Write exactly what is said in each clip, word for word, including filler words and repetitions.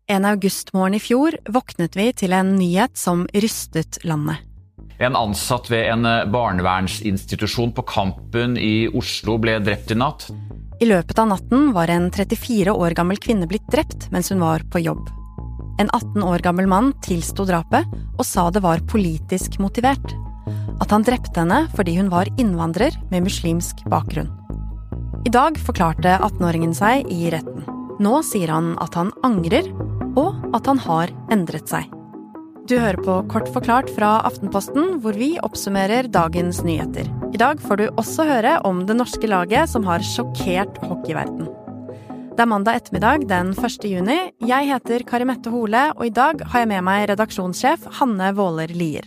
En augustmorgen i fjor våknet vi til en nyhet som rystet landet. En ansatt ved en barnevernsinstitusjon på Kampen i Oslo ble drept i natt. I løpet av natten var en trettifire år gammel kvinne blitt drept mens hun var på jobb. En atten år gammel mann tilstod drapet og sa det var politisk motivert. At han drepte henne fordi hun var innvandrer med muslimsk bakgrunn. I dag forklarte attenåringen seg i retten. Nå sier han at han angrer, og at han har endret seg. Du hører på Kort forklart fra Aftenposten, hvor vi oppsummerer dagens nyheter. I dag får du også høre om det norske laget som har sjokkert hockeyverden. Det er mandag ettermiddag den første juni. Jeg heter Karimette Hole, og i dag har jeg med meg redaksjonssjef Hanne Våler Lier.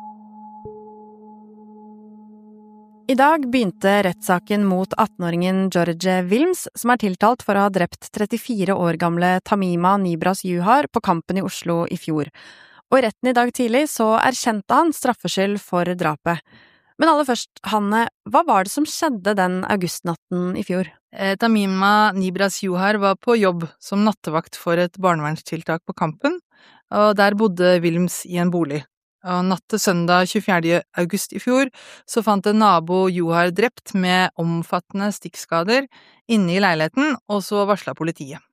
I dag begynte rettssaken mot attenåringen George Wilms, som er tiltalt for å ha drept trettifire år gamle Tamima Nibras Juhar på Kampen i Oslo i fjor. Og i retten i dag tidlig så erkjente han straffskyld for drapet. Men aller først, Hanne, hva var det som skjedde den augustnatten i fjor? Eh, Tamima Nibras Juhar var på jobb som nattevakt for et barnevernstiltak på Kampen, og der bodde Wilms i en bolig. Og natt til søndag tjuefjerde august i fjor så fant en nabo Juhar drept med omfattende stikkskader inne i leiligheten, og så varslet politiet.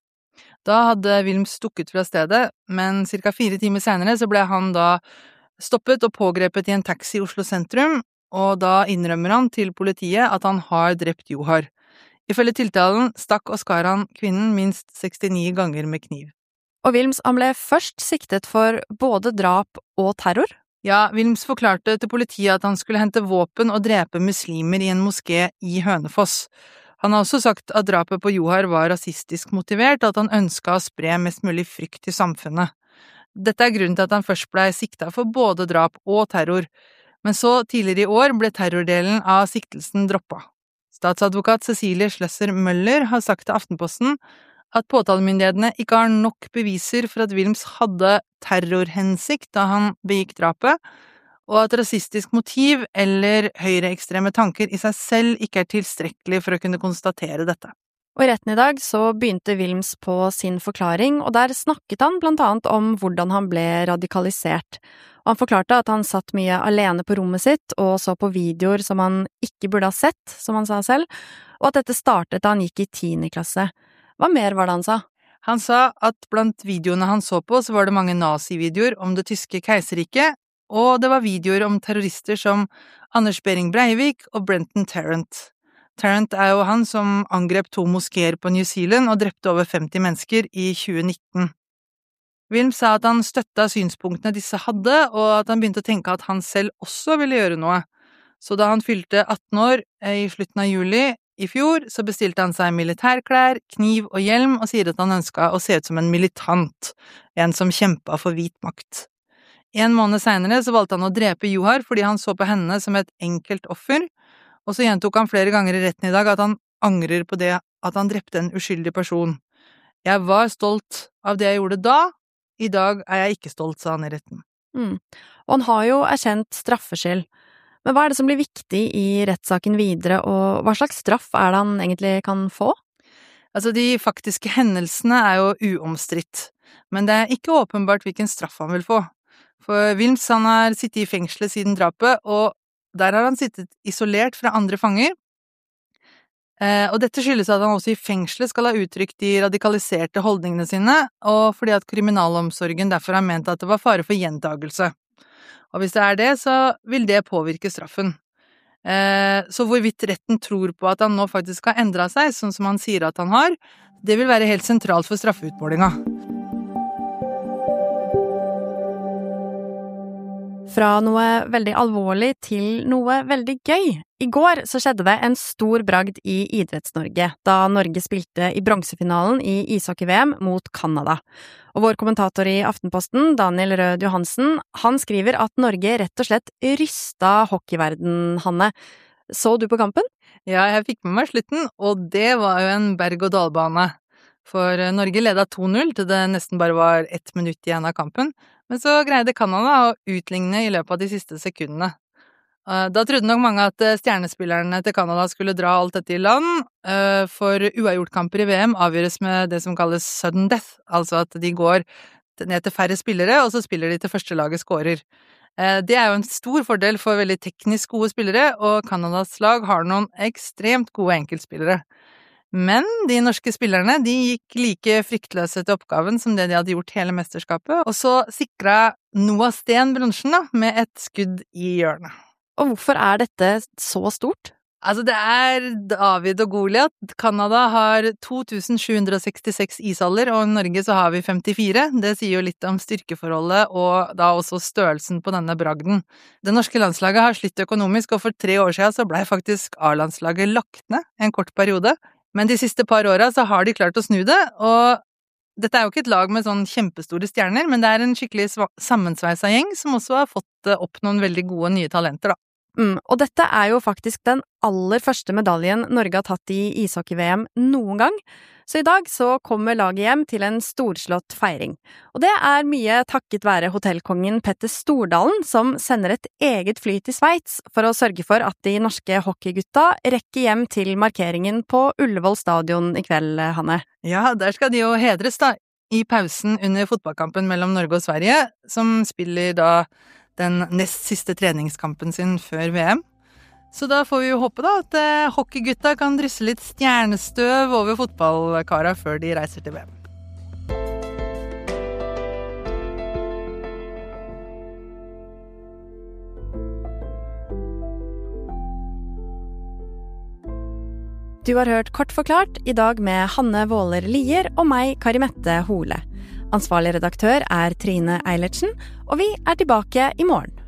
Da hadde Wilms stukket fra stedet, men cirka fire timer senere så ble han da stoppet og pågrepet i en taxi i Oslo sentrum, og da innrømmer han til politiet at han har drept Juhar. Ifølge tiltalen stakk og skar han kvinnen minst sekstini ganger med kniv. Og Wilms han ble først siktet for både drap og terror? Ja, Wilms forklarte til politiet at han skulle hente våpen og drepe muslimer i en moské i Hønefoss. Han har også sagt at drapet på Juhar var rasistisk motivert, og at han ønsket å spre mest mulig frykt i samfunnet. Dette er grunnen til at han først ble siktet for både drap og terror, men så tidligere i år ble terrordelen av siktelsen droppet. Statsadvokat Cecilie Schlesser Møller har sagt til Aftenposten at påtalemyndighetene ikke har nok beviser for at Wilms hadde terrorhensikt da han begikk drapet, og at rasistisk motiv eller høyreekstreme tanker i seg selv ikke er tilstrekkelig for å kunne konstatere dette. Og i retten i dag så begynte Wilms på sin forklaring, og der snakket han blant annet om hvordan han ble radikalisert. Og han forklarte at han satt mye alene på rommet sitt og så på videoer som han ikke burde ha sett, som han sa selv, og at dette startet da han gikk i tiende klasse. Hva mer var det han sa? Han sa at blant videoene han så på så var det mange nazivideoer om det tyske keiserriket, og det var videoer om terrorister som Anders Behring Breivik og Brenton Tarrant. Tarrant er jo han som angrep to moskeer på New Zealand og drepte over femti mennesker i tjue nitten. Wilms sa at han støttet synspunktene disse hadde, og at han begynte å tenke at han selv også ville gjøre noe. Så da han fylte atten år i slutten av juli i fjor, så bestilte han seg militærklær, kniv og hjelm, og sier at han ønsket å se ut som en militant, en som kjempet for hvit makt. En måned senere så valgte han å drepe Juhar fordi han så på henne som et enkelt offer, og så gjentok han flere ganger i retten i dag at han angrer på det at han drepte en uskyldig person. Jeg var stolt av det jeg gjorde da, i dag er jeg ikke stolt, sa han i retten. Mm. Og han har jo erkjent straffskyld. Men hva er det som blir viktig i rettssaken videre, og hva slags straff er det han egentlig kan få? Altså, de faktiske hendelsene er jo uomstridt, men det er ikke åpenbart hvilken straff han vil få. For Wilms han har sittet i fengselet siden drapet, og der har han sittet isolert fra andre fanger. Eh, og dette skyldes at han også i fengselet skal ha uttrykt de radikaliserte holdningene sine, og fordi at kriminalomsorgen derfor har ment at det var fare for gjentagelse. Og hvis det er det, så vil det påvirke straffen. Eh, så hvorvidt retten tror på at han nå faktisk har endret seg, sånn som han sier at han har, det vil være helt sentralt for straffeutmålinga. Fra noe veldig alvorlig til noe veldig gøy. I går så skjedde det en stor bragd i Idretts-Norge, da Norge spilte i bronsefinalen i ishockey-V M mot Canada. Og vår kommentator i Aftenposten, Daniel Rød Johansen, han skriver at Norge rett og slett rystet hockeyverden, Hanne. Så du på kampen? Ja, jeg fikk med meg slutten, og det var jo en berg-og-dal-bane. For Norge ledet to null til det nesten bare var ett minutt igjen av kampen, men så greide Canada å utligne i løpet av de siste sekundene. Da trodde nok mange at stjernespillerne til Canada skulle dra alt dette i land, for uavgjortkamper i V M avgjøres med det som kalles sudden death, altså at de går ned til færre spillere, og så spiller de til første laget scorer. Det er jo en stor fordel for veldig teknisk gode spillere, og Canadas lag har noen ekstremt gode enkeltspillere. Men de norske spillerne, de gikk like fryktløse til oppgaven som det de hadde gjort hele mesterskapet, og så sikret Noah Sten bronsen da, med et skudd i hjørnet. Og hvorfor er dette så stort? Altså, det er David og Goliat. Canada har to tusen sju hundre sekstiseks ishaller, og i Norge så har vi femtifire. Det sier jo litt om styrkeforholdet, og da også størrelsen på denne bragden. Det norske landslaget har slitt økonomisk, og for tre år siden så ble faktisk A-landslaget lagt ned en kort periode. Men de siste par årene så har de klart å snu det, og dette er jo ikke et lag med sånn kjempestore stjerner, men det er en skikkelig sammensveisa gjeng som også har fått opp noen veldig gode nye talenter da. Mm, og dette er jo faktisk den aller første medaljen Norge har tatt i ishockey-V M noen gang, så i dag så kommer laget hjem til en storslått feiring. Og det er mye takket være hotellkongen Petter Stordalen, som sender et eget fly til Sveits for å sørge for at de norske hockeygutta rekker hjem til markeringen på Ullevål stadion i kveld, Hanne. Ja, der skal de jo hedres da, i pausen under fotballkampen mellom Norge og Sverige, som spiller da den nest siste treningskampen sin før V M. Så da får vi jo håpe da at eh, hockeygutta kan drysse litt stjernestøv over fotballkara før de reiser til V M. Du har hørt Kort forklart i dag med Hanne Våler Lier og meg, Karimette Hole. Ansvarlig redaktør er Trine Eilertsen, og vi er tilbake i morgen.